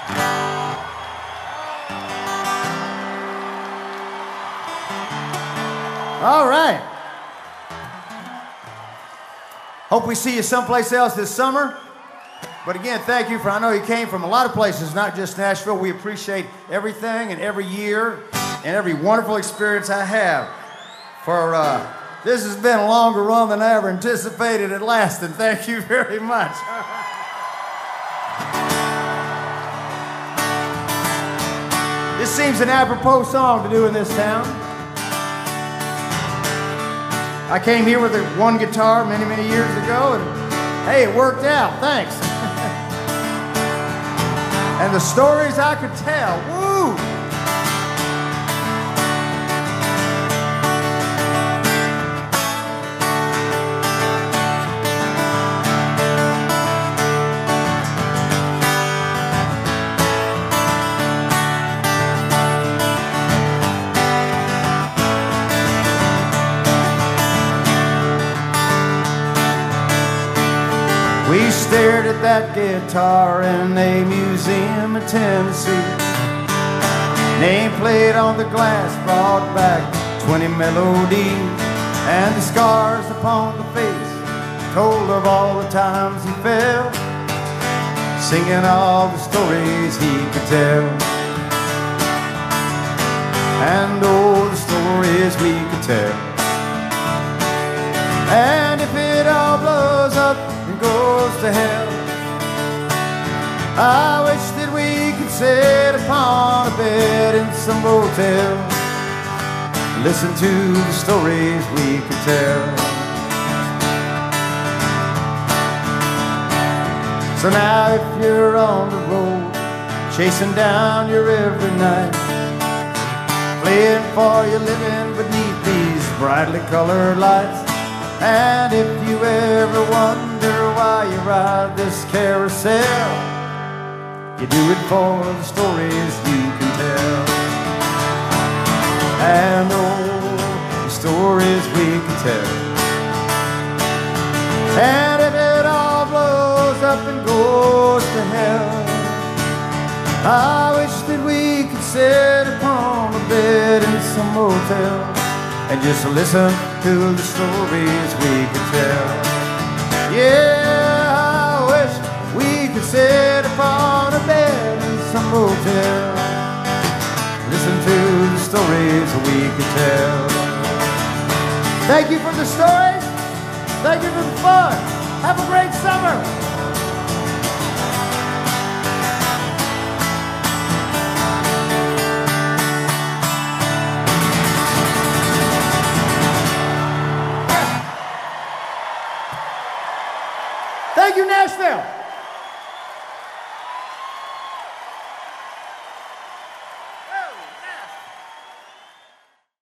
All right. Hope we see you someplace else this summer. But again, thank you for, I know you came from a lot of places, not just Nashville. We appreciate everything and every year and every wonderful experience I have. This has been a longer run than I ever anticipated at last, and thank you very much. This seems an apropos song to do in this town. I came here with one guitar many, many years ago, and hey, it worked out, thanks. And the stories I could tell, woo! We stared at that guitar in a museum in Tennessee. Name played on the glass brought back 20 melodies, and the scars upon the face told of all the times he fell, singing all the stories he could tell. And oh, the stories we could tell. And if it all blows up and goes to hell, I wish that we could sit upon a bed in some motel, listen to the stories we could tell. So now if you're on the road, chasing down your every night, playing for your living beneath these brightly colored lights, and if you ever wonder why you ride this carousel, you do it for the stories you can tell. And oh, the stories we can tell. And if it all blows up and goes to hell, I wish that we could sit upon a bed in some motel and just listen to the stories we could tell. Yeah, I wish we could sit upon a bed in some motel, listen to the stories we could tell. Thank you for the stories. Thank you for the fun. Have a great summer. Thank you, Nashville.